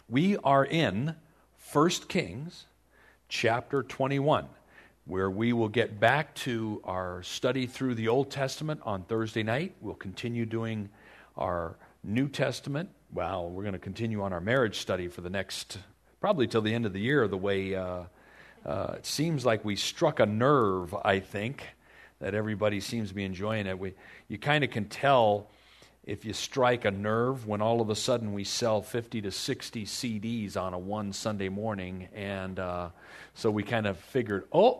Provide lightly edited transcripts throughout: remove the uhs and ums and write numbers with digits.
We are in 1 Kings chapter 21, where we will get back to our study through the Old Testament on Thursday night. We'll continue doing our New Testament. Well, we're going to continue on our marriage study for the next, probably till the end of the year, the way it seems like we struck a nerve, I think, that everybody seems to be enjoying it. You kind of can tell if you strike a nerve when all of a sudden we sell 50 to 60 CDs on a one Sunday morning, and so we kind of figured,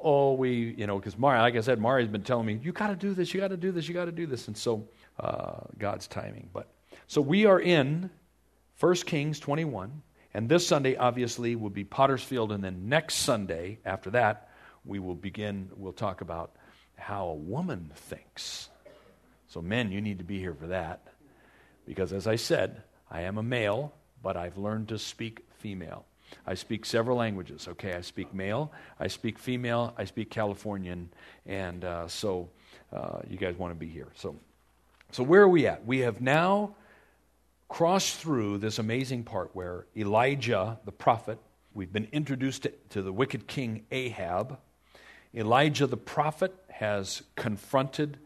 because like I said, Mari's been telling me, you got to do this, you got to do this, you got to do this, and so God's timing. So we are in 1 Kings 21, and this Sunday obviously will be Pottersfield, and then next Sunday after that we'll talk about how a woman thinks. So men, you need to be here for that. Because as I said, I am a male, but I've learned to speak female. I speak several languages, okay? I speak male, I speak female, I speak Californian, and so you guys want to be here. So where are we at? We have now crossed through this amazing part where Elijah, the prophet, we've been introduced to the wicked king Ahab. Elijah, the prophet, has confronted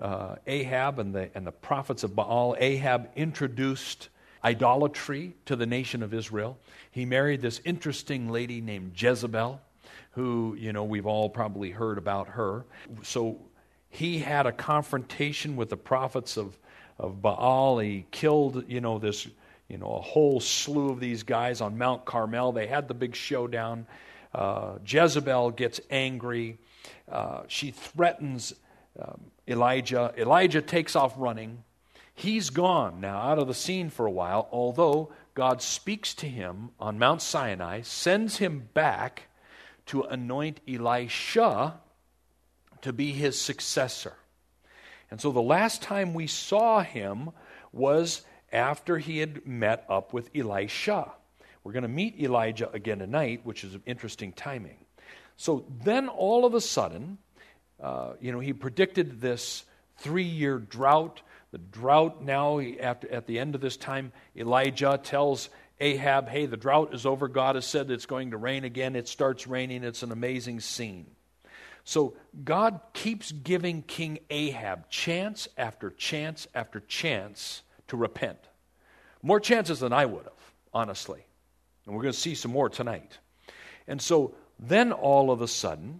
Ahab and the prophets of Baal. Ahab introduced idolatry to the nation of Israel. He married this interesting lady named Jezebel, who, we've all probably heard about her. So he had a confrontation with the prophets of Baal. He killed, a whole slew of these guys on Mount Carmel. They had the big showdown. Jezebel gets angry. She threatens Elijah. Elijah takes off running. He's gone now out of the scene for a while, although God speaks to him on Mount Sinai, sends him back to anoint Elisha to be his successor. And so the last time we saw him was after he had met up with Elisha. We're going to meet Elijah again tonight, which is interesting timing. So then all of a sudden, he predicted this 3-year drought. The drought now, at the end of this time, Elijah tells Ahab, hey, the drought is over. God has said it's going to rain again. It starts raining. It's an amazing scene. So God keeps giving King Ahab chance after chance after chance to repent. More chances than I would have, honestly. And we're going to see some more tonight. And so then all of a sudden,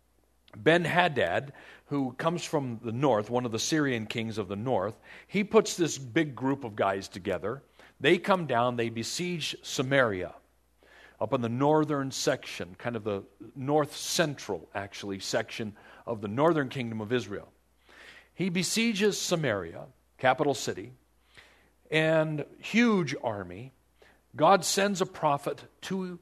Ben-Hadad, who comes from the north, one of the Syrian kings of the north, he puts this big group of guys together. They come down, they besiege Samaria, up in the northern section, kind of the north-central, actually, section of the northern kingdom of Israel. He besieges Samaria, capital city, and huge army. God sends a prophet to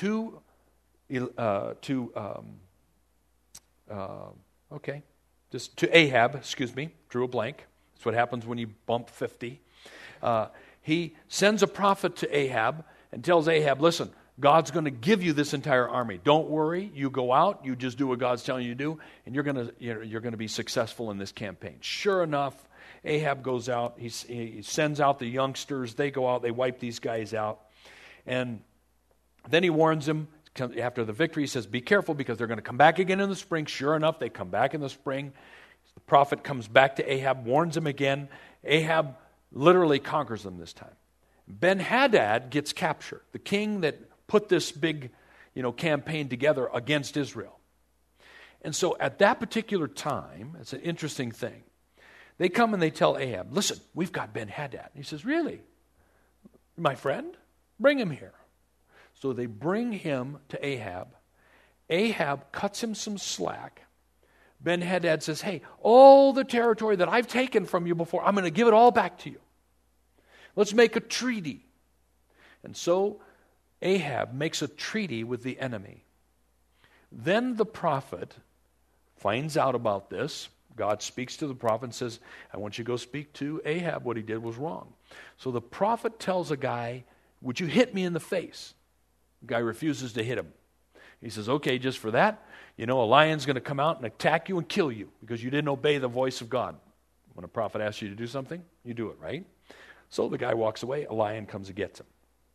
Ahab, drew a blank. That's what happens when you bump 50. He sends a prophet to Ahab and tells Ahab, listen, God's going to give you this entire army. Don't worry, you go out, you just do what God's telling you to do, and you're going to be successful in this campaign. Sure enough, Ahab goes out, he sends out the youngsters, they go out, they wipe these guys out, and then he warns them. After the victory, he says, be careful because they're going to come back again in the spring. Sure enough, they come back in the spring. The prophet comes back to Ahab, warns him again. Ahab literally conquers them this time. Ben-Hadad gets captured, the king that put this big, campaign together against Israel. And so at that particular time, it's an interesting thing. They come and they tell Ahab, listen, we've got Ben-Hadad. He says, really? My friend? Bring him here. So they bring him to Ahab. Ahab cuts him some slack. Ben-Hadad says, hey, all the territory that I've taken from you before, I'm going to give it all back to you. Let's make a treaty. And so Ahab makes a treaty with the enemy. Then the prophet finds out about this. God speaks to the prophet and says, I want you to go speak to Ahab. What he did was wrong. So the prophet tells a guy, would you hit me in the face? The guy refuses to hit him. He says, okay, just for that, a lion's going to come out and attack you and kill you because you didn't obey the voice of God. When a prophet asks you to do something, you do it, right? So the guy walks away, a lion comes and gets him.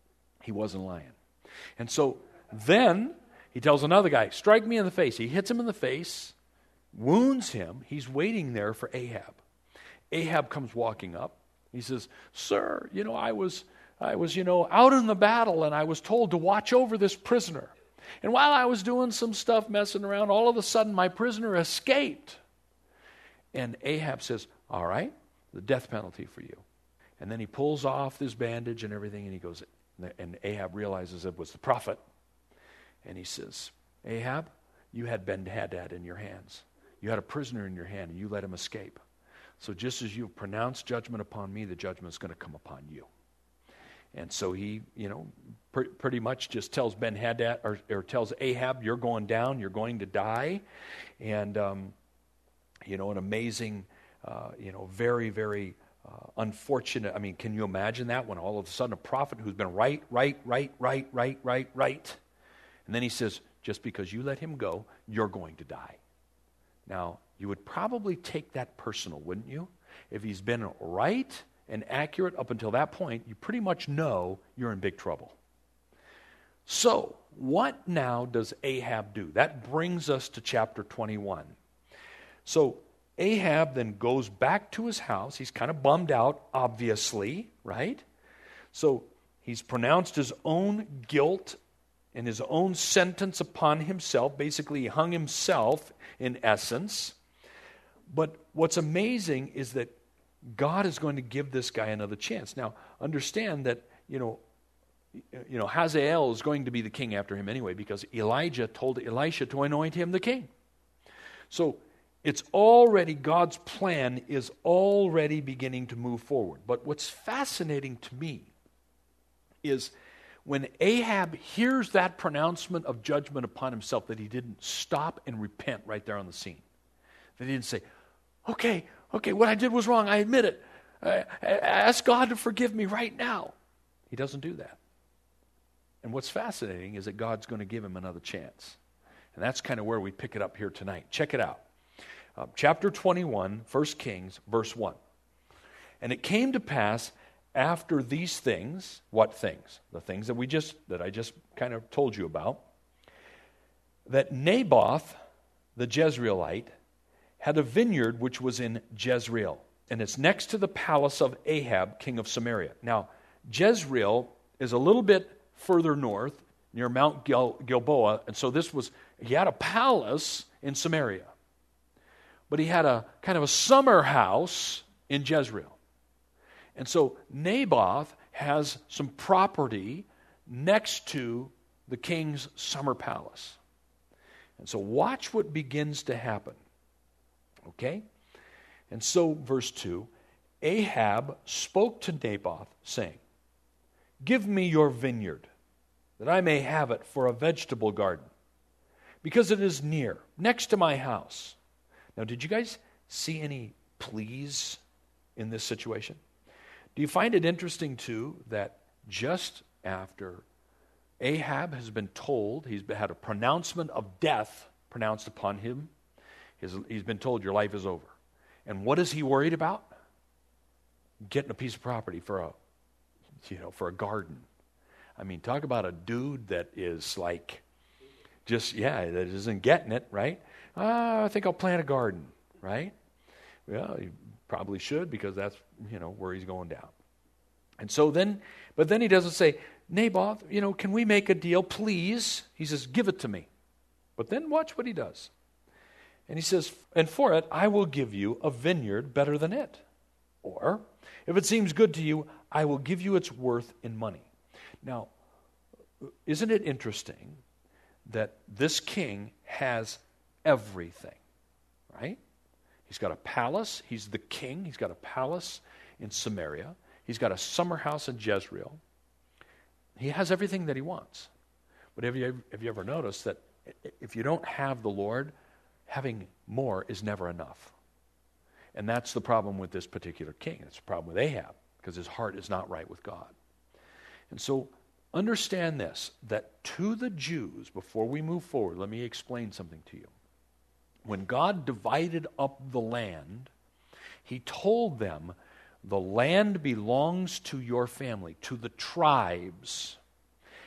He wasn't lying. And so then he tells another guy, strike me in the face. He hits him in the face, wounds him. He's waiting there for Ahab. Ahab comes walking up. He says, sir, I was out in the battle, and I was told to watch over this prisoner. And while I was doing some stuff, messing around, all of a sudden my prisoner escaped. And Ahab says, all right, the death penalty for you. And then he pulls off this bandage and everything, and he goes, and Ahab realizes it was the prophet. And he says, Ahab, you had Ben-Hadad in your hands. You had a prisoner in your hand, and you let him escape. So just as you've pronounced judgment upon me, the judgment is going to come upon you. And so he, pretty much just tells Ben-Hadad, or tells Ahab, you're going down, you're going to die. And, an amazing, very, very unfortunate. I mean, can you imagine that when all of a sudden a prophet who's been right. And then he says, just because you let him go, you're going to die. Now, you would probably take that personal, wouldn't you? If he's been right and accurate up until that point, you pretty much know you're in big trouble. So, what now does Ahab do? That brings us to chapter 21. So, Ahab then goes back to his house. He's kind of bummed out, obviously, right? So, he's pronounced his own guilt and his own sentence upon himself. Basically, he hung himself, in essence. But what's amazing is that God is going to give this guy another chance. Now, understand that, Hazael is going to be the king after him anyway, because Elijah told Elisha to anoint him the king. So, it's already, God's plan is already beginning to move forward. But what's fascinating to me is when Ahab hears that pronouncement of judgment upon himself, that he didn't stop and repent right there on the scene. That he didn't say, okay, what I did was wrong, I admit it. I ask God to forgive me right now. He doesn't do that. And what's fascinating is that God's going to give him another chance. And that's kind of where we pick it up here tonight. Check it out. Chapter 21, 1 Kings, verse 1. And it came to pass after these things, what things? The things that I just kind of told you about, that Naboth, the Jezreelite, had a vineyard which was in Jezreel, and it's next to the palace of Ahab, king of Samaria. Now, Jezreel is a little bit further north, near Mount Gilboa, and so he had a palace in Samaria. But he had a kind of a summer house in Jezreel. And so Naboth has some property next to the king's summer palace. And so watch what begins to happen. Okay? And so, verse 2, Ahab spoke to Naboth, saying, give me your vineyard, that I may have it for a vegetable garden, because it is near, next to my house. Now, did you guys see any pleas in this situation? Do you find it interesting, too, that just after Ahab has been told, he's had a pronouncement of death pronounced upon him, he's been told your life is over. And what is he worried about? Getting a piece of property for a garden. I mean, talk about a dude that is like, that isn't getting it, right? I think I'll plant a garden, right? Well, he probably should, because that's, where he's going down. And so then he doesn't say, Naboth, can we make a deal, please? He says, give it to me. But then watch what he does. And he says, and for it, I will give you a vineyard better than it. Or, if it seems good to you, I will give you its worth in money. Now, isn't it interesting that this king has everything, right? He's got a palace. He's the king. He's got a palace in Samaria. He's got a summer house in Jezreel. He has everything that he wants. But have you ever noticed that if you don't have the Lord, having more is never enough? And that's the problem with this particular king. It's the problem with Ahab, because his heart is not right with God. And so understand this, that to the Jews, before we move forward, let me explain something to you. When God divided up the land, he told them, the land belongs to your family, to the tribes.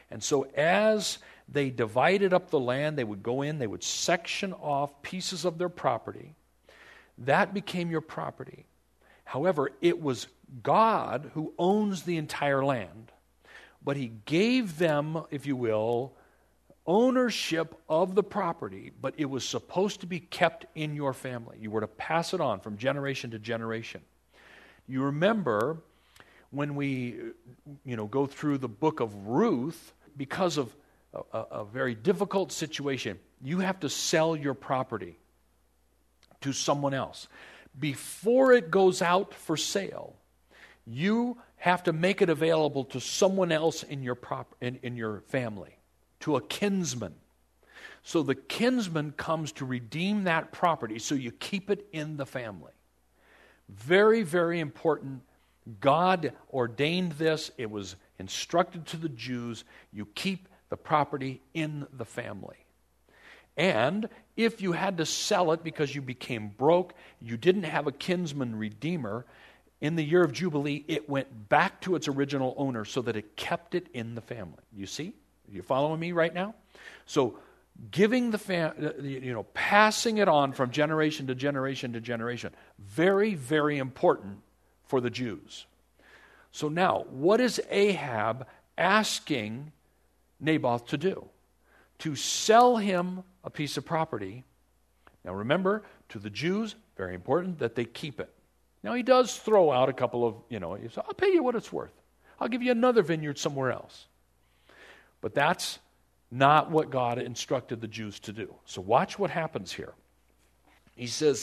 And so as they divided up the land, they would go in, they would section off pieces of their property. That became your property. However, it was God who owns the entire land. But he gave them, if you will, ownership of the property, but it was supposed to be kept in your family. You were to pass it on from generation to generation. You remember when we go through the book of Ruth, because of a very difficult situation, you have to sell your property to someone else. Before it goes out for sale, you have to make it available to someone else in your family, to a kinsman. So the kinsman comes to redeem that property, so you keep it in the family. Very, very important. God ordained this. It was instructed to the Jews. You keep the property in the family. And if you had to sell it because you became broke, you didn't have a kinsman redeemer, in the year of Jubilee, it went back to its original owner so that it kept it in the family. You see? Are you following me right now? So giving passing it on from generation to generation to generation, very, very important for the Jews. So now, what is Ahab asking Naboth to do? To sell him a piece of property. Now remember, to the Jews, very important that they keep it. Now he does throw out a couple of, he says, I'll pay you what it's worth. I'll give you another vineyard somewhere else. But that's not what God instructed the Jews to do. So watch what happens here. He says,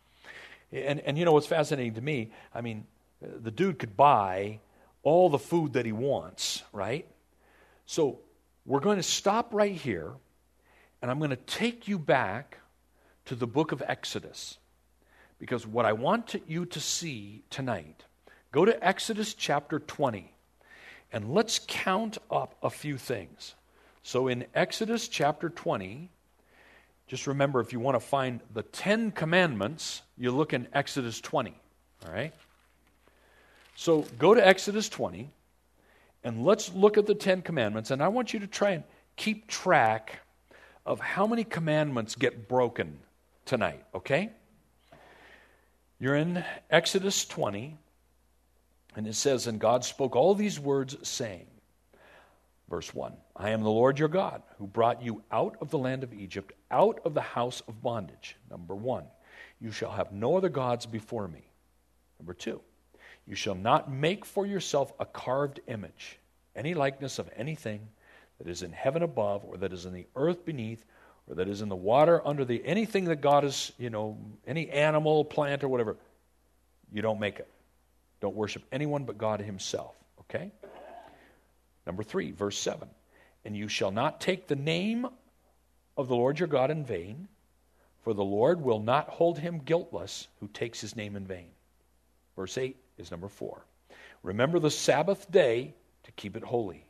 and what's fascinating to me, the dude could buy all the food that he wants, right? So we're going to stop right here, and I'm going to take you back to the book of Exodus. Because what I want you to see tonight, go to Exodus chapter 20, and let's count up a few things. So in Exodus chapter 20, just remember, if you want to find the 10 commandments, you look in Exodus 20, all right? So go to Exodus 20, and let's look at the 10 commandments, and I want you to try and keep track of how many commandments get broken tonight, okay? You're in Exodus 20, and it says, and God spoke all these words, saying, verse 1, I am the Lord your God, who brought you out of the land of Egypt, out of the house of bondage. Number 1, you shall have no other gods before me. Number 2, you shall not make for yourself a carved image, any likeness of anything that is in heaven above, or that is in the earth beneath, or that is in the water under the, anything that God is, any animal, plant, or whatever, you don't make it. Don't worship anyone but God himself, okay? Number 3, verse 7, and you shall not take the name of the Lord your God in vain, for the Lord will not hold him guiltless who takes his name in vain. Verse 8 is number 4. Remember the Sabbath day to keep it holy.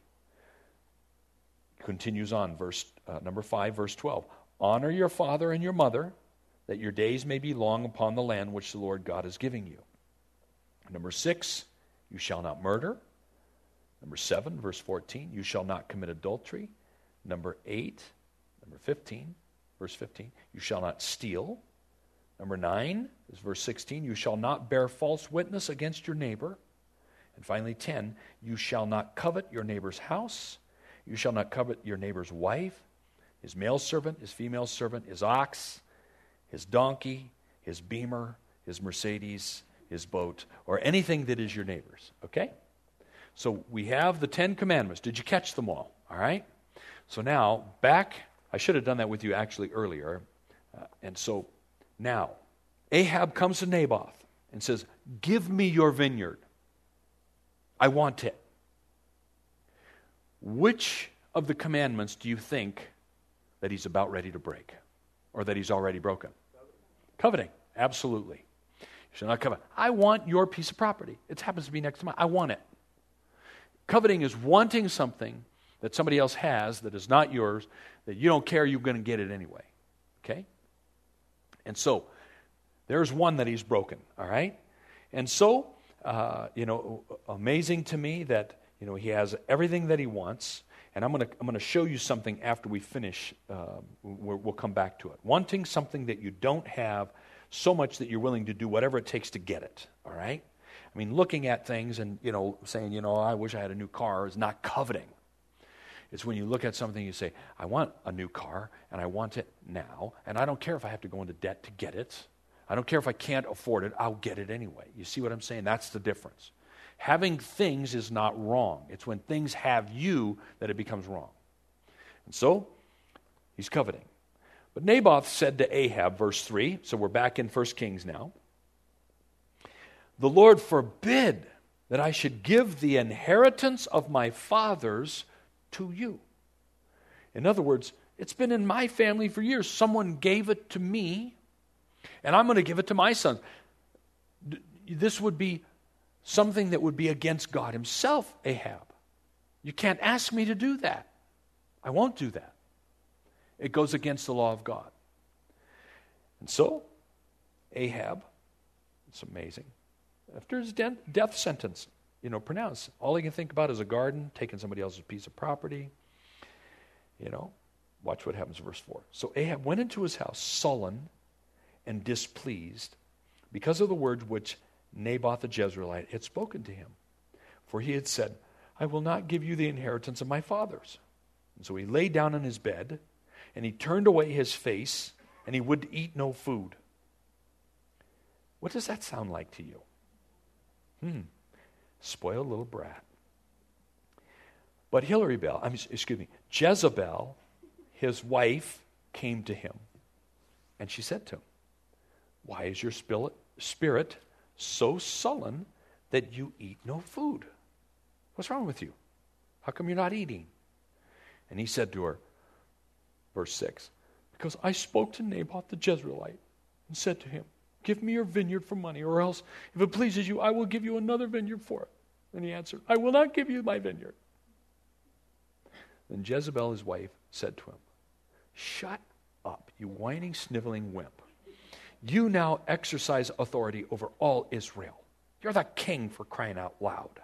Continues on, number 5, verse 12. Honor your father and your mother, that your days may be long upon the land which the Lord God is giving you. Number 6, you shall not murder. Number 7, verse 14, you shall not commit adultery. Number 8, number 15, verse 15, you shall not steal. Number 9 is verse 16, you shall not bear false witness against your neighbor. And finally 10, you shall not covet your neighbor's house. You shall not covet your neighbor's wife, his male servant, his female servant, his ox, his donkey, his beamer, his Mercedes, his boat, or anything that is your neighbor's. Okay? So we have the 10 commandments. Did you catch them all? All right? So now, back, I should have done that with you actually earlier. And so now, Ahab comes to Naboth and says, give me your vineyard. I want it. Which of the commandments do you think that he's about ready to break? Or that he's already broken? Coveting. Absolutely. You shall not covet. I want your piece of property. It happens to be next to mine. I want it. Coveting is wanting something that somebody else has that is not yours, that you don't care, you're going to get it anyway. Okay? And so, there's one that he's broken. All right? And so, amazing to me that he has everything that he wants. And I'm going to show you something after we finish. We'll come back to it. Wanting something that you don't have so much that you're willing to do whatever it takes to get it, all right? I mean, looking at things and, saying, I wish I had a new car is not coveting. It's when you look at something, you say, I want a new car, and I want it now, and I don't care if I have to go into debt to get it. I don't care if I can't afford it. I'll get it anyway. You see what I'm saying? That's the difference. Having things is not wrong. It's when things have you that it becomes wrong. And so, he's coveting. But Naboth said to Ahab, verse 3, so we're back in 1 Kings now, the Lord forbid that I should give the inheritance of my fathers to you. In other words, it's been in my family for years. Someone gave it to me, and I'm going to give it to my sons. This would be something that would be against God himself, Ahab. You can't ask me to do that. I won't do that. It goes against the law of God. And so, Ahab, it's amazing, after his death sentence, pronounced, all he can think about is a garden, taking somebody else's piece of property. Watch what happens in verse 4. So Ahab went into his house sullen and displeased because of the words which Naboth the Jezreelite had spoken to him. For he had said, I will not give you the inheritance of my fathers. And so he lay down on his bed, and he turned away his face, and he would eat no food. What does that sound like to you? Spoiled little brat. But Jezebel, his wife, came to him, and she said to him, why is your spirit so sullen that you eat no food? What's wrong with you? How come you're not eating? And he said to her, verse 6, because I spoke to Naboth the Jezreelite and said to him, give me your vineyard for money, or else, if it pleases you, I will give you another vineyard for it. And he answered, I will not give you my vineyard. Then Jezebel, his wife, said to him, shut up, you whining, sniveling wimp. You now exercise authority over all Israel. You're the king, for crying out loud.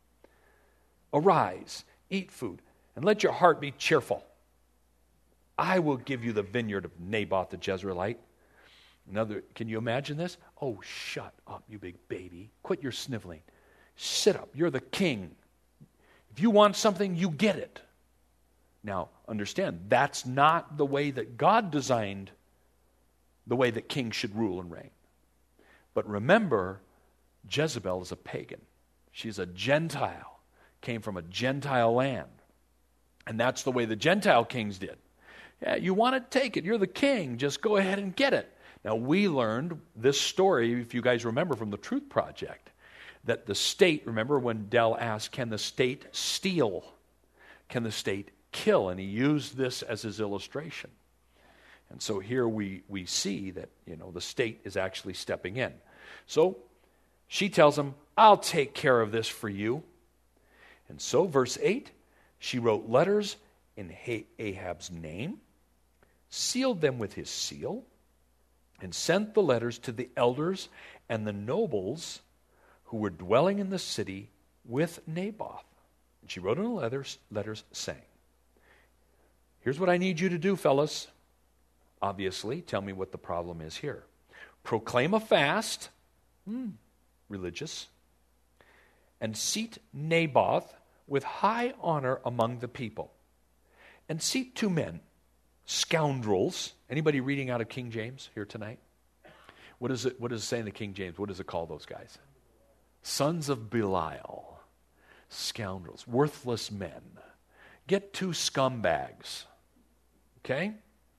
Arise, eat food, and let your heart be cheerful. I will give you the vineyard of Naboth the Jezreelite. Can you imagine this? Oh, shut up, you big baby. Quit your sniveling. Sit up. You're the king. If you want something, you get it. Now, understand, that's not the way that God designed the way that kings should rule and reign. But remember, Jezebel is a pagan. She's a Gentile, came from a Gentile land. And that's the way the Gentile kings did. Yeah, you want to take it. You're the king. Just go ahead and get it. Now, we learned this story, if you guys remember from the Truth Project, that the state, remember when Dell asked, can the state steal? Can the state kill? And he used this as his illustration. And so here we see that, the state is actually stepping in. So she tells him, I'll take care of this for you. And so, verse 8, she wrote letters in Ahab's name, sealed them with his seal, and sent the letters to the elders and the nobles who were dwelling in the city with Naboth. And she wrote in the letters saying, here's what I need you to do, fellas. Obviously, tell me what the problem is here. Proclaim a fast, religious, and seat Naboth with high honor among the people. And seat 2 men, scoundrels. Anybody reading out of King James here tonight? What does it say in the King James? What does it call those guys? Sons of Belial. Scoundrels. Worthless men. Get 2 scumbags. Okay?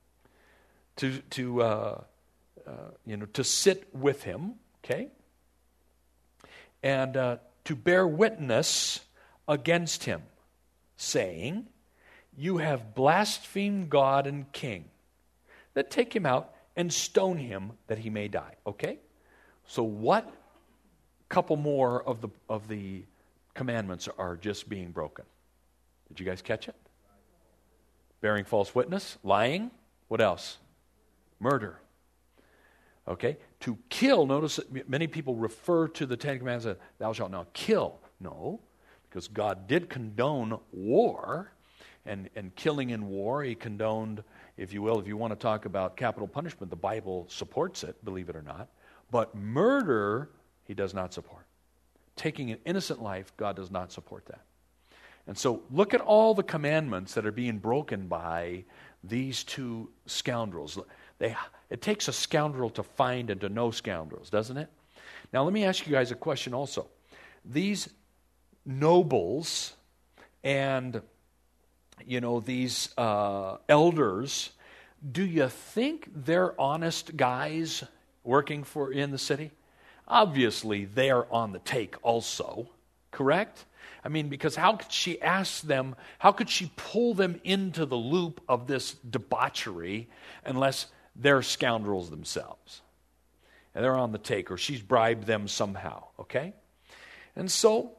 To sit with him. Okay? And to bear witness against him, saying, you have blasphemed God and King. Then take him out and stone him that he may die. Okay? So what couple more of the commandments are just being broken? Did you guys catch it? Bearing false witness, lying, what else? Murder. Okay? To kill, notice that many people refer to the Ten Commandments as thou shalt not kill. No, because God did condone war. and killing in war. He condoned, if you will, if you want to talk about capital punishment, the Bible supports it, believe it or not. But murder, he does not support. Taking an innocent life, God does not support that. And so look at all the commandments that are being broken by these two scoundrels. It takes a scoundrel to find and to know scoundrels, doesn't it? Now let me ask you guys a question also. These nobles and these elders, do you think they're honest guys working in the city? Obviously, they're on the take also, correct? I mean, because how could she ask them, how could she pull them into the loop of this debauchery unless they're scoundrels themselves? And they're on the take, or she's bribed them somehow, okay? And so,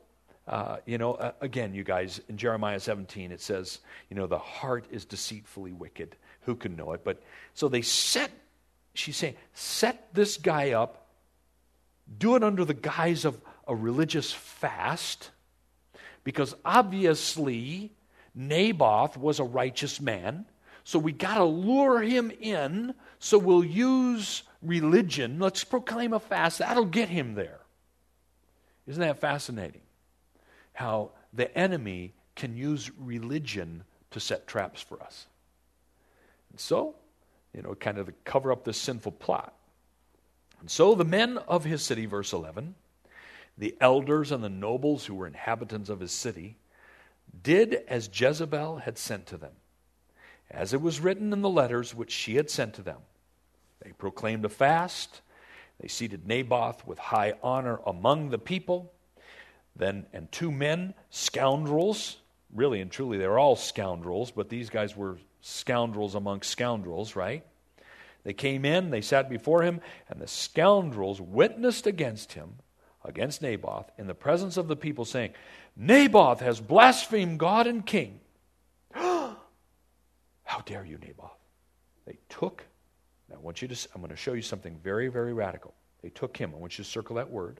again, you guys, in Jeremiah 17, it says, the heart is deceitfully wicked. Who can know it? But so she's saying, set this guy up, do it under the guise of a religious fast, because obviously Naboth was a righteous man, so we got to lure him in, so we'll use religion. Let's proclaim a fast. That'll get him there. Isn't that fascinating? How the enemy can use religion to set traps for us. And so, kind of to cover up this sinful plot. And so the men of his city, verse 11, the elders and the nobles who were inhabitants of his city, did as Jezebel had sent to them, as it was written in the letters which she had sent to them. They proclaimed a fast. They seated Naboth with high honor among the people. And two men, scoundrels, really and truly they're all scoundrels, but these guys were scoundrels among scoundrels, right? They came in, they sat before him, and the scoundrels witnessed against him, against Naboth, in the presence of the people, saying, Naboth has blasphemed God and king. How dare you, Naboth? They took, now I'm going to show you something very, very radical. They took him, I want you to circle that word,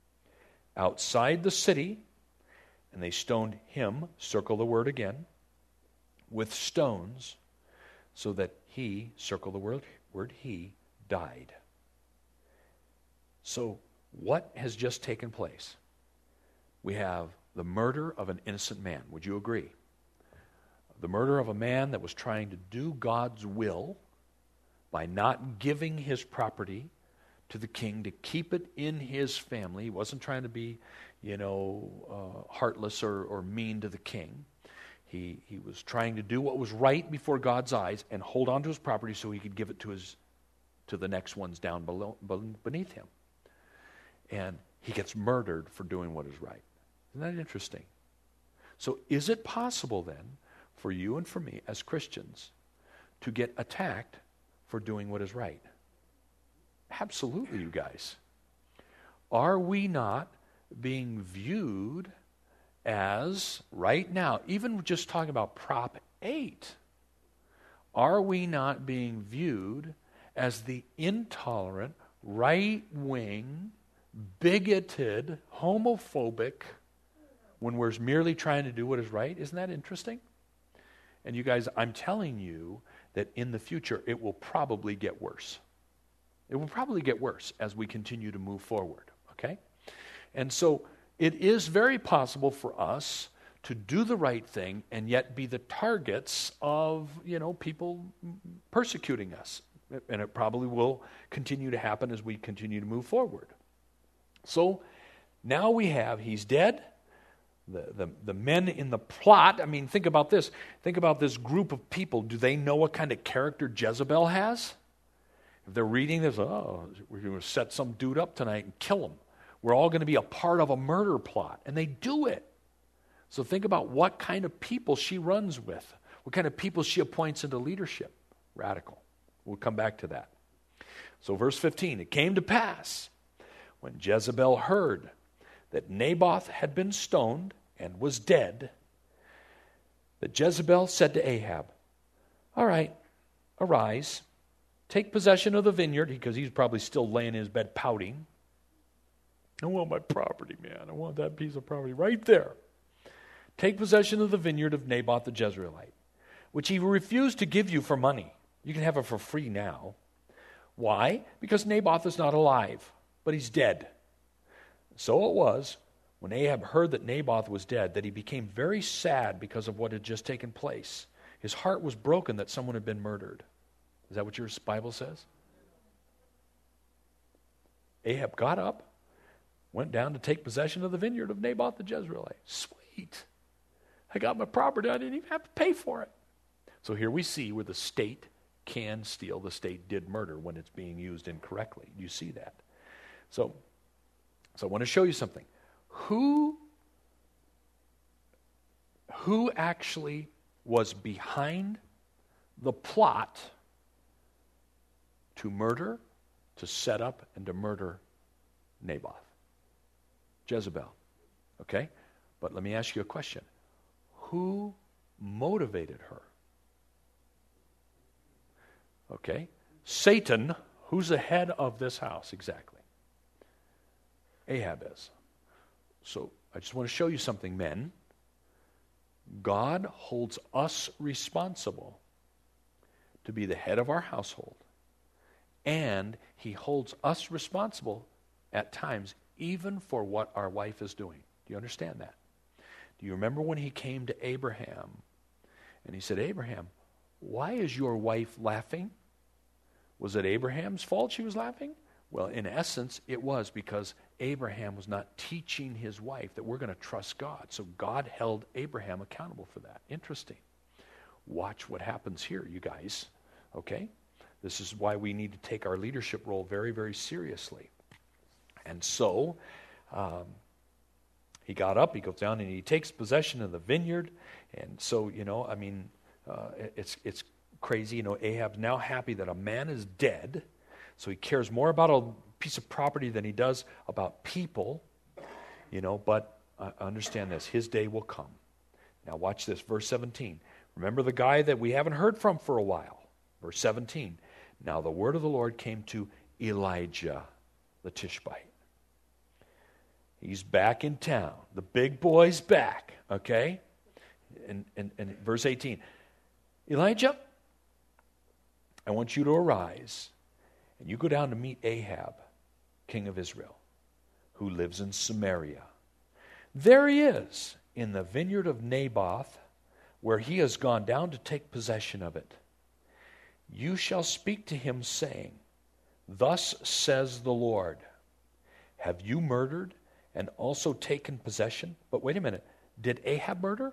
outside the city, and they stoned him, circle the word again, with stones, so that he, circle the word he, died. So, what has just taken place? We have the murder of an innocent man. Would you agree? The murder of a man that was trying to do God's will by not giving his property to the king to keep it in his family. He wasn't trying to be, heartless or mean to the king. He was trying to do what was right before God's eyes and hold on to his property so he could give it to the next ones down beneath him. And he gets murdered for doing what is right. Isn't that interesting? So is it possible then for you and for me as Christians to get attacked for doing what is right? Absolutely, you guys. Are we not being viewed as, right now, even just talking about Prop 8, are we not being viewed as the intolerant, right-wing, bigoted, homophobic, when we're merely trying to do what is right? Isn't that interesting? And you guys, I'm telling you that in the future it will probably get worse. It will probably get worse as we continue to move forward, okay? And so it is very possible for us to do the right thing and yet be the targets of, people persecuting us. And it probably will continue to happen as we continue to move forward. So now we have, he's dead. The men in the plot, think about this. Think about this group of people. Do they know what kind of character Jezebel has? If they're reading this, we're going to set some dude up tonight and kill him. We're all going to be a part of a murder plot. And they do it. So think about what kind of people she runs with. What kind of people she appoints into leadership. Radical. We'll come back to that. So verse 15, it came to pass when Jezebel heard that Naboth had been stoned and was dead, that Jezebel said to Ahab, all right, arise, take possession of the vineyard, because he's probably still laying in his bed pouting. I want my property, man. I want that piece of property right there. take possession of the vineyard of Naboth the Jezreelite, which he refused to give you for money. You can have it for free now. Why? Because Naboth is not alive, but he's dead. So it was, when Ahab heard that Naboth was dead, that he became very sad because of what had just taken place. His heart was broken that someone had been murdered. Is that what your Bible says? Ahab got up, went down to take possession of the vineyard of Naboth the Jezreelite. Sweet. I got my property. I didn't even have to pay for it. So here we see where the state can steal. The state did murder when it's being used incorrectly. You see that. So I want to show you something. Who actually was behind the plot to murder, to set up, and to murder Naboth? Jezebel. Okay? But let me ask you a question. Who motivated her? Okay? Satan, who's the head of this house exactly? Ahab is. So I just want to show you something, men. God holds us responsible to be the head of our household. And he holds us responsible at times even for what our wife is doing. Do you understand that? Do you remember when he came to Abraham and he said, Abraham, why is your wife laughing? Was it Abraham's fault she was laughing? Well, in essence, it was because Abraham was not teaching his wife that we're going to trust God. So God held Abraham accountable for that. Interesting. Watch what happens here, you guys. Okay? This is why we need to take our leadership role very, very seriously. And so, he got up, he goes down, and he takes possession of the vineyard. And so, it's crazy. Ahab's now happy that a man is dead. So he cares more about a piece of property than he does about people. But understand this, his day will come. Now watch this, verse 17. Remember the guy that we haven't heard from for a while. Verse 17. Now the word of the Lord came to Elijah the Tishbite. He's back in town. The big boy's back, okay? And verse 18. Elijah, I want you to arise, and you go down to meet Ahab, king of Israel, who lives in Samaria. There he is, in the vineyard of Naboth, where he has gone down to take possession of it. You shall speak to him, saying, Thus says the Lord, have you murdered and also taken possession? But wait a minute, did Ahab murder?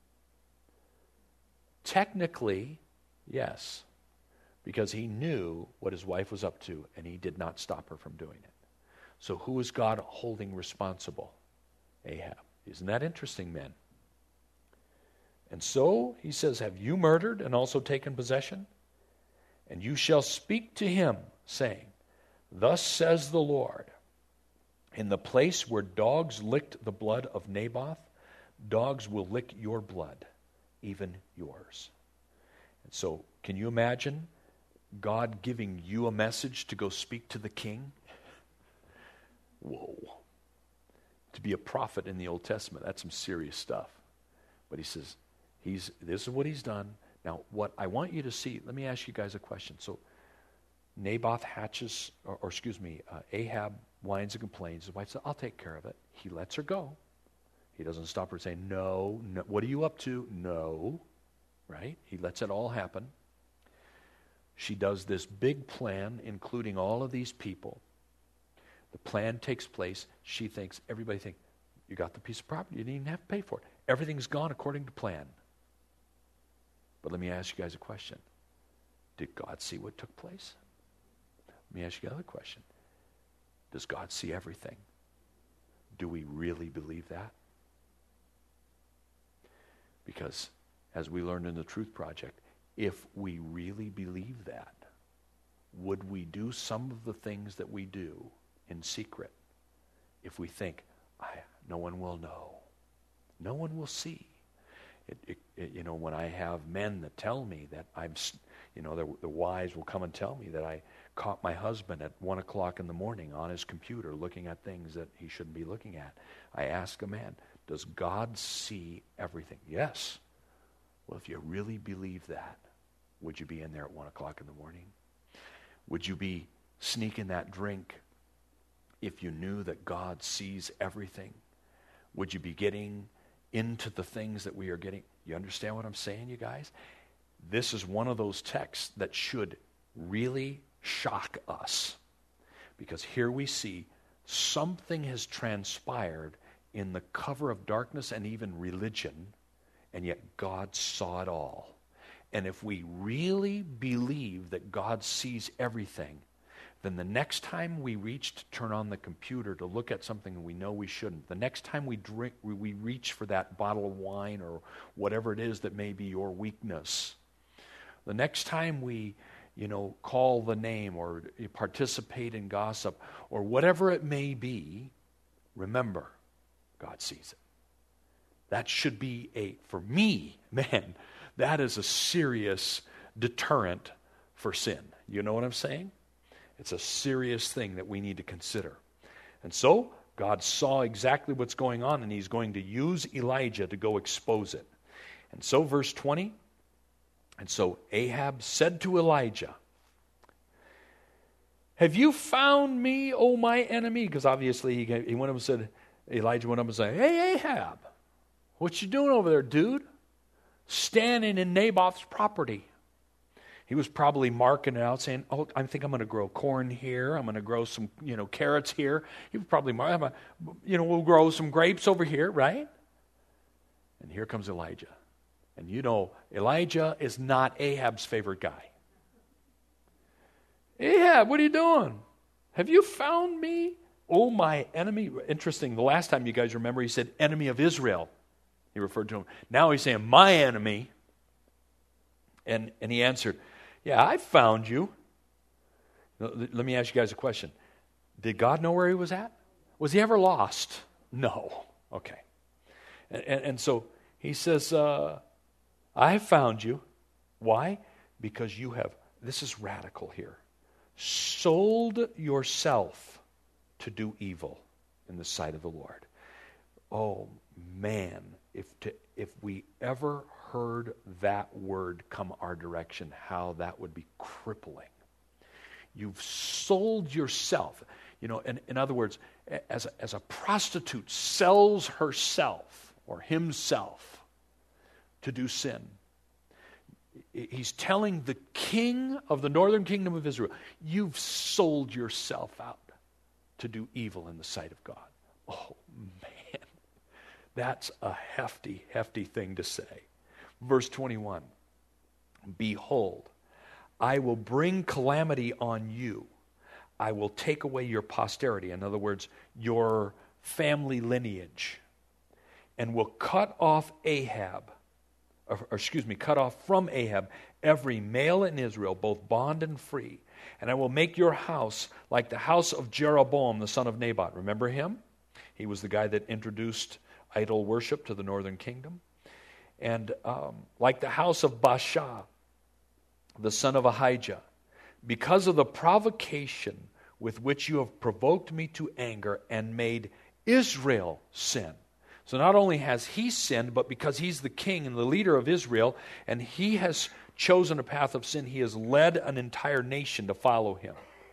Technically, yes, because he knew what his wife was up to, and he did not stop her from doing it. So who is God holding responsible? Ahab. Isn't that interesting, men? And so he says, have you murdered and also taken possession? And you shall speak to him, saying, Thus says the Lord, in the place where dogs licked the blood of Naboth, dogs will lick your blood, even yours. And so, can you imagine God giving you a message to go speak to the king? Whoa. To be a prophet in the Old Testament, that's some serious stuff. But he says, this is what he's done. Now, what I want you to see, let me ask you guys a question. So, Naboth hatches, Ahab whines and complains. His wife says, I'll take care of it. He lets her go. He doesn't stop her saying, no, what are you up to? No, right? He lets it all happen. She does this big plan, including all of these people. The plan takes place. Everybody thinks, you got the piece of property. You didn't even have to pay for it. Everything's gone according to plan. But let me ask you guys a question. Did God see what took place? Let me ask you another question. Does God see everything? Do we really believe that? Because, as we learned in the Truth Project, if we really believe that, would we do some of the things that we do in secret if we think, no one will know, no one will see? When I have men that tell me that the wives will come and tell me that I caught my husband at 1 o'clock in the morning on his computer looking at things that he shouldn't be looking at. I ask a man, Does God see everything? Yes. Well, if you really believe that, would you be in there at 1 o'clock in the morning? Would you be sneaking that drink if you knew that God sees everything? Would you be getting into the things that we are getting? You understand what I'm saying, you guys? This is one of those texts that should really shock us. Because here we see something has transpired in the cover of darkness and even religion, and yet God saw it all. And if we really believe that God sees everything, then the next time we reach to turn on the computer to look at something we know we shouldn't, the next time we reach for that bottle of wine or whatever it is that may be your weakness, the next time we call the name or participate in gossip or whatever it may be, remember, God sees it. That should be for me, man, that is a serious deterrent for sin. You know what I'm saying? It's a serious thing that we need to consider. And so, God saw exactly what's going on, and he's going to use Elijah to go expose it. And so, verse 20, and so Ahab said to Elijah, "Have you found me, O my enemy?" Because obviously he went up and said, Elijah went up and said, "Hey, Ahab, what you doing over there, dude? Standing in Naboth's property." He was probably marking it out, saying, "Oh, I think I'm going to grow corn here. I'm going to grow some, carrots here." He was probably marking, we'll grow some grapes over here, right? And here comes Elijah. And Elijah is not Ahab's favorite guy. "Ahab, what are you doing? Have you found me, oh my enemy?" Interesting, the last time you guys remember, he said, "enemy of Israel." He referred to him. Now he's saying, "my enemy." And he answered, "Yeah, I found you." Let me ask you guys a question. Did God know where he was at? Was he ever lost? No. Okay. And so he says, "I found you." Why? Because you have, this is radical here, sold yourself to do evil in the sight of the Lord. Oh, man, if we ever heard that word come our direction, how that would be crippling. You've sold yourself. In other words, as a prostitute sells herself or himself to do sin. He's telling the king of the northern kingdom of Israel, you've sold yourself out to do evil in the sight of God. Oh, man. That's a hefty, hefty thing to say. Verse 21, "Behold, I will bring calamity on you. I will take away your posterity," in other words, your family lineage, "and will cut off from Ahab every male in Israel, both bond and free. And I will make your house like the house of Jeroboam, the son of Nebat." Remember him? He was the guy that introduced idol worship to the northern kingdom. "And like the house of Baasha, the son of Ahijah, because of the provocation with which you have provoked me to anger and made Israel sin." So not only has he sinned, but because he's the king and the leader of Israel, and he has chosen a path of sin, he has led an entire nation to follow him.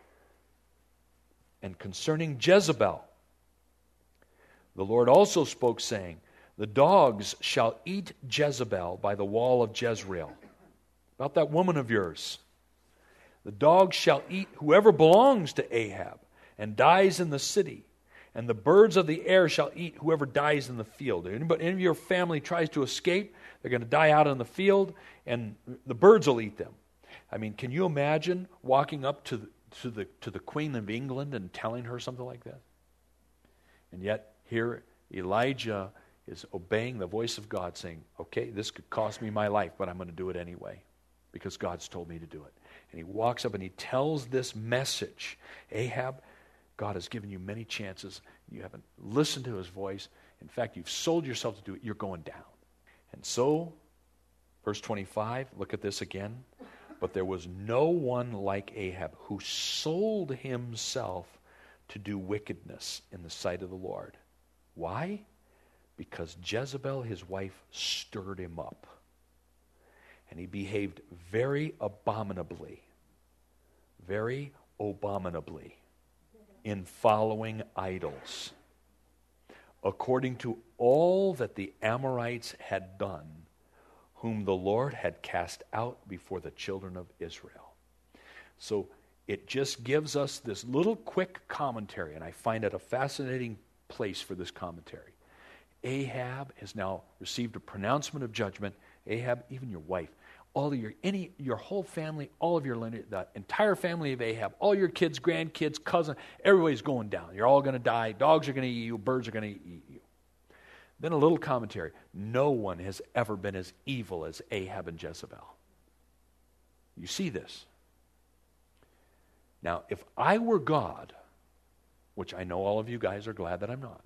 "And concerning Jezebel, the Lord also spoke, saying, the dogs shall eat Jezebel by the wall of Jezreel." About that woman of yours. "The dogs shall eat whoever belongs to Ahab and dies in the city. And the birds of the air shall eat whoever dies in the field." Any of your family tries to escape, they're going to die out in the field, and the birds will eat them. I mean, can you imagine walking up to the Queen of England and telling her something like that? And yet, here Elijah is obeying the voice of God, saying, "Okay, this could cost me my life, but I'm going to do it anyway, because God's told me to do it." And he walks up and he tells this message. "Ahab, God has given you many chances. You haven't listened to his voice. In fact, you've sold yourself to do it. You're going down." And so, verse 25, look at this again. "But there was no one like Ahab who sold himself to do wickedness in the sight of the Lord." Why? because Jezebel, his wife, stirred him up. And he behaved very abominably in following idols, according to all that the Amorites had done, whom the Lord had cast out before the children of Israel. So it just gives us this little quick commentary, and I find it a fascinating place for this commentary. Ahab has now received a pronouncement of judgment. Ahab, even your wife, all of your whole family, all of your lineage, the entire family of Ahab, all your kids, grandkids, cousins, everybody's going down. You're all going to die. Dogs are going to eat you. Birds are going to eat you. Then a little commentary. No one has ever been as evil as Ahab and Jezebel. You see this. Now, if I were God, which I know all of you guys are glad that I'm not,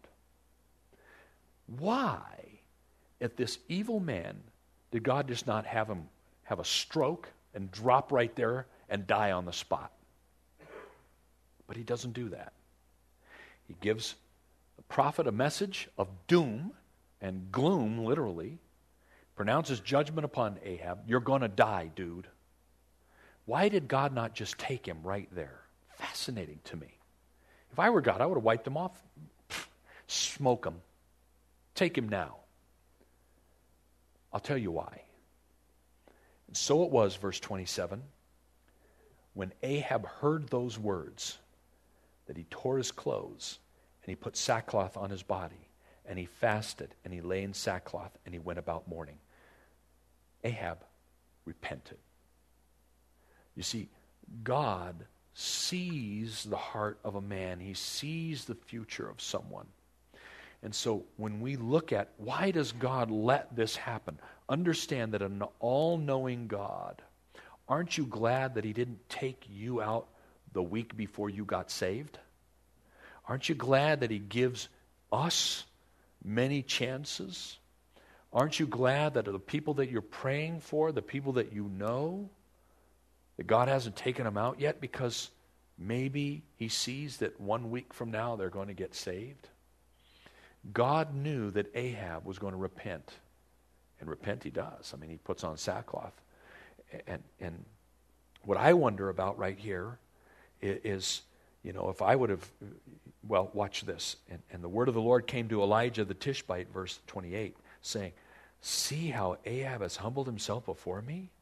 why, if this evil man, did God just not have him have a stroke and drop right there and die on the spot? But he doesn't do that. He gives the prophet a message of doom and gloom, literally, pronounces judgment upon Ahab. You're going to die, dude. Why did God not just take him right there? Fascinating to me. If I were God, I would have wiped him off. Smoke him. Take him now. I'll tell you why. And so it was, verse 27, when Ahab heard those words, that he tore his clothes, and he put sackcloth on his body, and he fasted, and he lay in sackcloth, and he went about mourning. Ahab repented. You see, God sees the heart of a man. He sees the future of someone. And so when we look at why does God let this happen, understand that an all-knowing God, aren't you glad that he didn't take you out the week before you got saved? Aren't you glad that he gives us many chances? Aren't you glad that the people that you're praying for, the people that you know, that God hasn't taken them out yet because maybe he sees that 1 week from now they're going to get saved? God knew that Ahab was going to repent. And repent he does. I mean, he puts on sackcloth. And what I wonder about right here is, if I would have, well, watch this. And the word of the Lord came to Elijah the Tishbite, verse 28, saying, see how Ahab has humbled himself before me?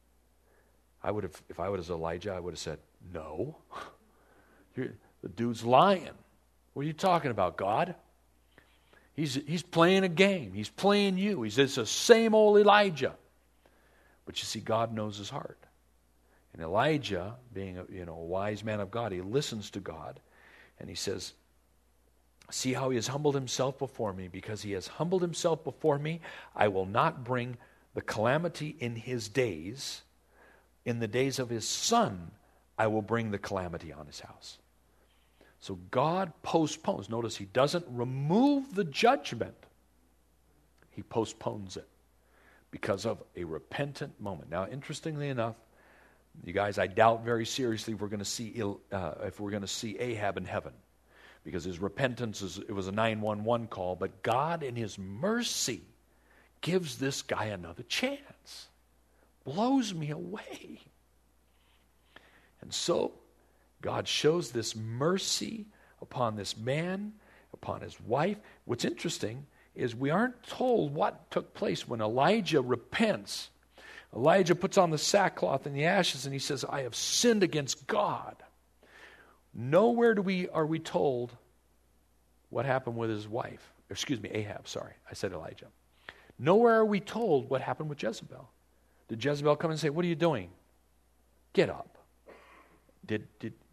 If I was Elijah, I would have said, no. The dude's lying. What are you talking about, God? He's playing a game. He's playing you. It's the same old Elijah. But you see, God knows his heart. And Elijah, being a wise man of God, he listens to God. And he says, see how he has humbled himself before me. Because he has humbled himself before me, I will not bring the calamity in his days. In the days of his son, I will bring the calamity on his house. So God postpones. Notice he doesn't remove the judgment. He postpones it because of a repentant moment. Now, interestingly enough, you guys, I doubt very seriously if we're going to see Ahab in heaven, because his repentance it was a 911 call. But God, in his mercy, gives this guy another chance. Blows me away. And so God shows this mercy upon this man, upon his wife. What's interesting is we aren't told what took place when Elijah repents. Elijah puts on the sackcloth and the ashes and he says, I have sinned against God. Nowhere are we told what happened with his wife. Ahab, sorry. I said Elijah. Nowhere are we told what happened with Jezebel. Did Jezebel come and say, what are you doing? Get up. Did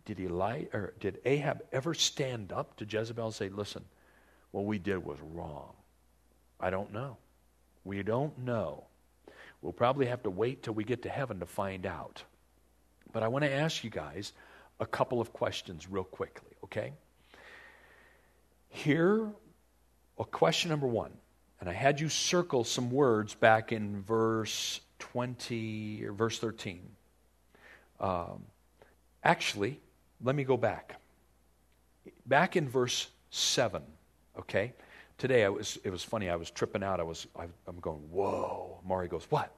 Ahab ever stand up to Jezebel and say, listen, what we did was wrong? I don't know. We don't know. We'll probably have to wait till we get to heaven to find out. But I want to ask you guys a couple of questions real quickly, okay? Here, question number one, and I had you circle some words back in verse 20 or verse 13. Actually, let me go back. Back in verse 7, okay? Today, it was funny. I was tripping out. I'm going, whoa. Mari goes, what?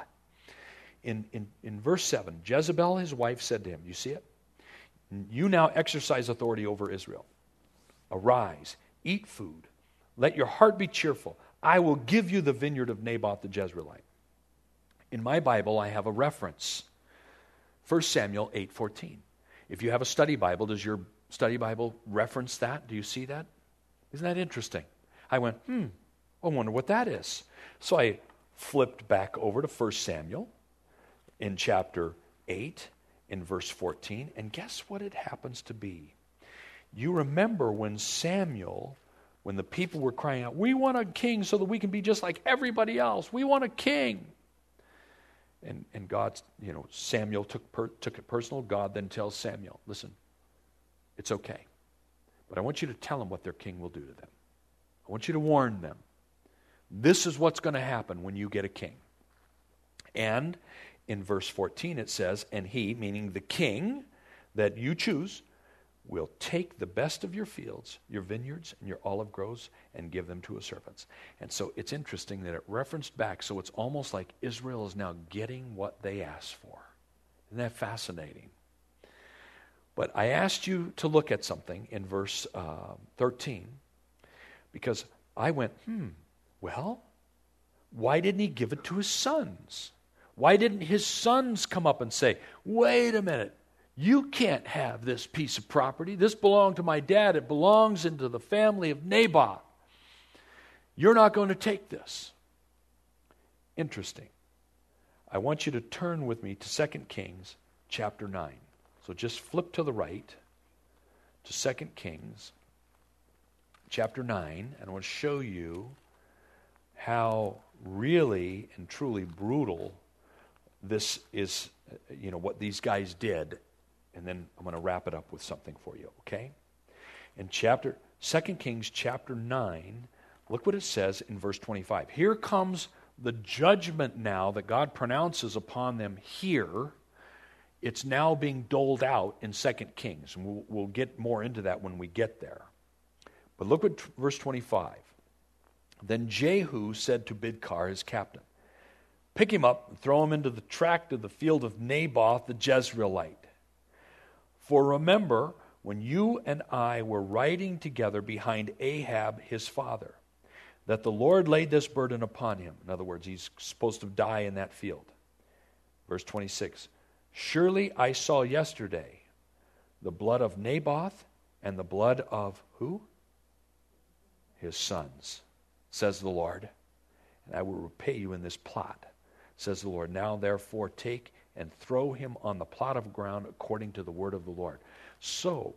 In verse 7, Jezebel, his wife, said to him, you see it? You now exercise authority over Israel. Arise, eat food. Let your heart be cheerful. I will give you the vineyard of Naboth the Jezreelite. In my Bible, I have a reference. 1 Samuel 8:14. If you have a study Bible, does your study Bible reference that? Do you see that? Isn't that interesting? I went, I wonder what that is. So I flipped back over to 1 Samuel in chapter 8 in verse 14, and guess what it happens to be? You remember when the people were crying out, we want a king so that we can be just like everybody else. We want a king. And God, Samuel took it personal. God then tells Samuel, listen, it's okay. But I want you to tell them what their king will do to them. I want you to warn them. This is what's going to happen when you get a king. And in verse 14 it says, and he, meaning the king that you choose, will take the best of your fields, your vineyards, and your olive groves, and give them to his servants. And so it's interesting that it referenced back, so it's almost like Israel is now getting what they asked for. Isn't that fascinating? But I asked you to look at something in verse 13, because I went, well, why didn't he give it to his sons? Why didn't his sons come up and say, wait a minute, you can't have this piece of property. This belonged to my dad. It belongs into the family of Naboth. You're not going to take this. Interesting. I want you to turn with me to 2 Kings chapter 9. So just flip to the right to 2 Kings chapter 9, and I want to show you how really and truly brutal this is, what these guys did. And then I'm going to wrap it up with something for you, okay? In 2 Kings chapter 9, look what it says in verse 25. Here comes the judgment now that God pronounces upon them here. It's now being doled out in 2 Kings. And we'll get more into that when we get there. But look at verse 25. Then Jehu said to Bidkar, his captain, pick him up and throw him into the tract of the field of Naboth the Jezreelite. For remember, when you and I were riding together behind Ahab his father, that the Lord laid this burden upon him. In other words, he's supposed to die in that field. Verse 26, surely I saw yesterday the blood of Naboth and the blood of who? His sons, says the Lord, and I will repay you in this plot, says the Lord. Now therefore take and throw him on the plot of ground according to the word of the Lord. So,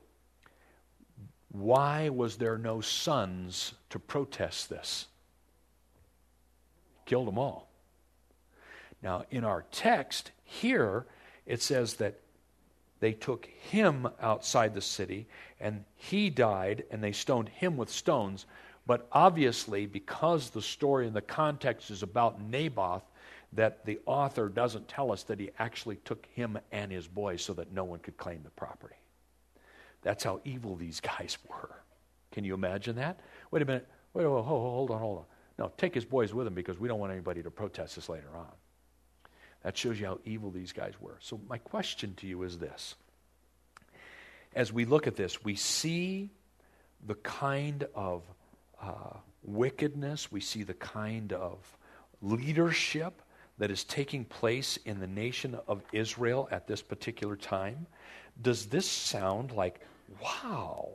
why was there no sons to protest this? Killed them all. Now, in our text here, it says that they took him outside the city, and he died, and they stoned him with stones. But obviously, because the story and the context is about Naboth, that the author doesn't tell us that he actually took him and his boys so that no one could claim the property. That's how evil these guys were. Can you imagine that? Wait a minute. Hold on. No, take his boys with him because we don't want anybody to protest this later on. That shows you how evil these guys were. So my question to you is this. As we look at this, we see the kind of wickedness, we see the kind of leadership that is taking place in the nation of Israel at this particular time. Does this sound like, wow,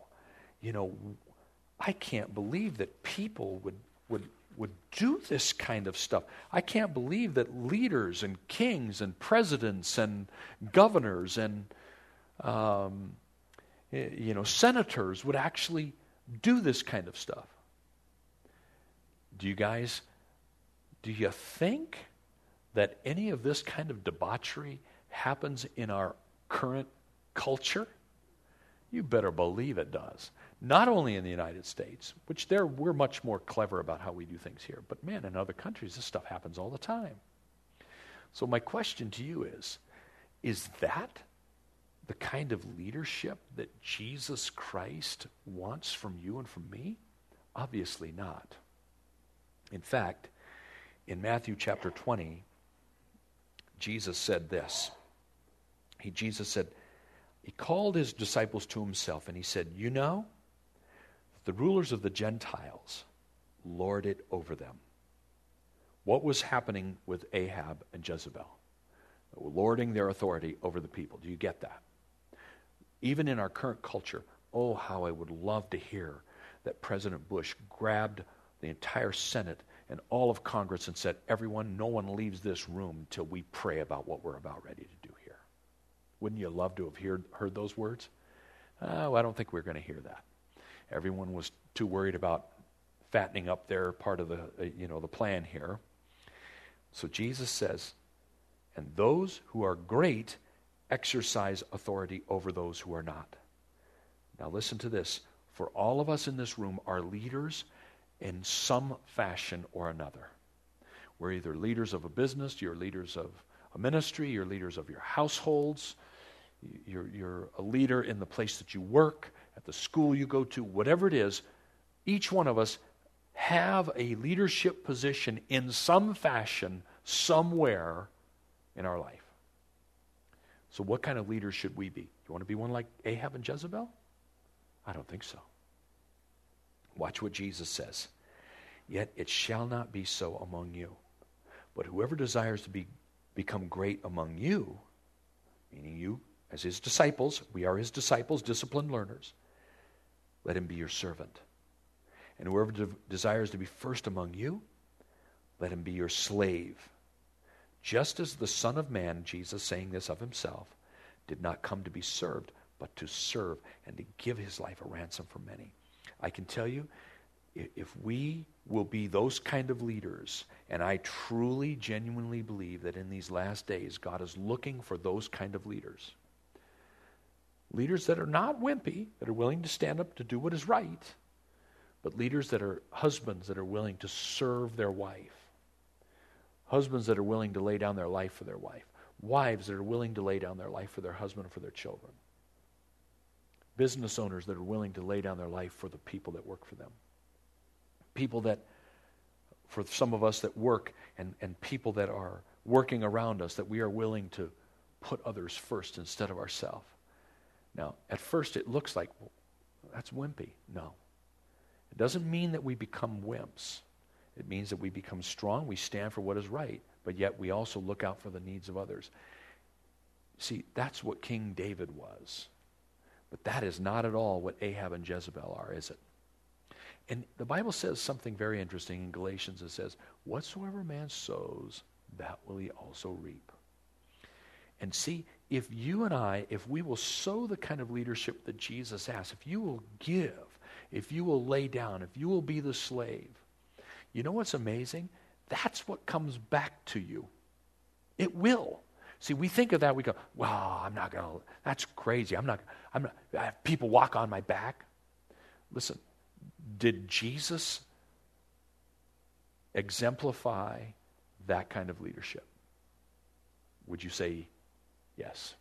I can't believe that people would do this kind of stuff. I can't believe that leaders and kings and presidents and governors and senators would actually do this kind of stuff. Do you think that any of this kind of debauchery happens in our current culture? You better believe it does. Not only in the United States, which we're much more clever about how we do things here, but man, in other countries, this stuff happens all the time. So my question to you is that the kind of leadership that Jesus Christ wants from you and from me? Obviously not. In fact, in Matthew chapter 20, Jesus said this. Jesus said, he called his disciples to himself and he said, you know, the rulers of the Gentiles lord it over them. What was happening with Ahab and Jezebel? They were lording their authority over the people. Do you get that? Even in our current culture, oh, how I would love to hear that President Bush grabbed the entire Senate and all of Congress and said, everyone, no one leaves this room until we pray about what we're about ready to do here. Wouldn't you love to have heard those words? Well, I don't think we're going to hear that. Everyone was too worried about fattening up their part of the plan here. So Jesus says, and those who are great exercise authority over those who are not. Now listen to this. For all of us in this room are leaders in some fashion or another. We're either leaders of a business, you're leaders of a ministry, you're leaders of your households, you're a leader in the place that you work, at the school you go to, whatever it is. Each one of us have a leadership position in some fashion somewhere in our life. So what kind of leaders should we be? You want to be one like Ahab and Jezebel? I don't think so. Watch what Jesus says. Yet it shall not be so among you. But whoever desires to become great among you, meaning you as his disciples, we are his disciples, disciplined learners, let him be your servant. And whoever desires to be first among you, let him be your slave. Just as the Son of Man, Jesus saying this of himself, did not come to be served, but to serve and to give his life a ransom for many. I can tell you, if we will be those kind of leaders, and I truly, genuinely believe that in these last days, God is looking for those kind of leaders. Leaders that are not wimpy, that are willing to stand up to do what is right, but leaders that are husbands that are willing to serve their wife. Husbands that are willing to lay down their life for their wife. Wives that are willing to lay down their life for their husband and for their children. Business owners that are willing to lay down their life for the people that work for them. People that, for some of us that work, and people that are working around us, that we are willing to put others first instead of ourselves. Now, at first it looks like, well, that's wimpy. No. It doesn't mean that we become wimps. It means that we become strong, we stand for what is right, but yet we also look out for the needs of others. See, that's what King David was. But that is not at all what Ahab and Jezebel are, is it? And the Bible says something very interesting in Galatians. It says, whatsoever man sows, that will he also reap. And see, if you and I, if we will sow the kind of leadership that Jesus asks, if you will give, if you will lay down, if you will be the slave, you know what's amazing? That's what comes back to you. It will. See, we think of that, we go, well, I'm not going to, that's crazy. I'm not, I have people walk on my back. Listen, did Jesus exemplify that kind of leadership? Would you say yes?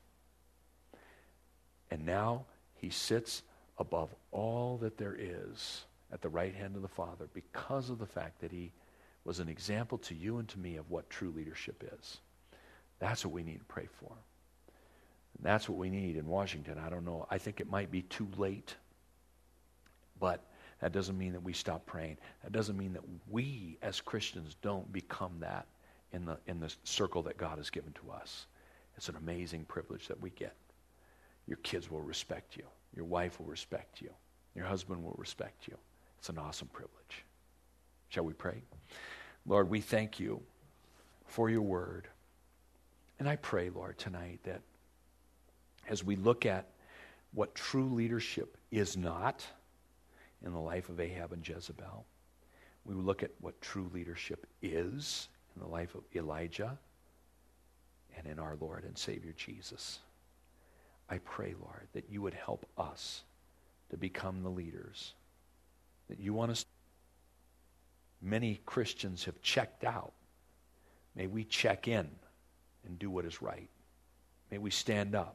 And now he sits above all that there is at the right hand of the Father because of the fact that he was an example to you and to me of what true leadership is. That's what we need to pray for. And that's what we need in Washington. I don't know. I think it might be too late. But that doesn't mean that we stop praying. That doesn't mean that we as Christians don't become that in the circle that God has given to us. It's an amazing privilege that we get. Your kids will respect you. Your wife will respect you. Your husband will respect you. It's an awesome privilege. Shall we pray? Lord, we thank you for your word. And I pray, Lord, tonight that as we look at what true leadership is not in the life of Ahab and Jezebel, we will look at what true leadership is in the life of Elijah and in our Lord and Savior Jesus. I pray, Lord, that you would help us to become the leaders that you want us. Many Christians have checked out. May we check in and do what is right. May we stand up,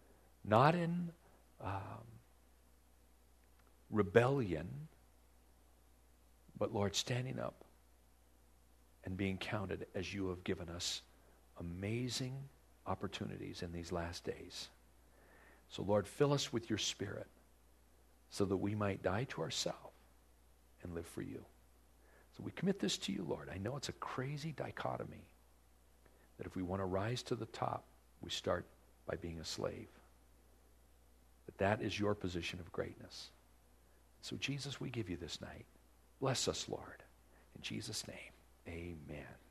not in rebellion, but Lord, standing up and being counted as you have given us amazing opportunities in these last days. So Lord, fill us with your Spirit so that we might die to ourselves and live for you. So we commit this to you, Lord. I know it's a crazy dichotomy that if we want to rise to the top, we start by being a slave. But that is your position of greatness. So Jesus, we give you this night. Bless us, Lord. In Jesus' name, amen.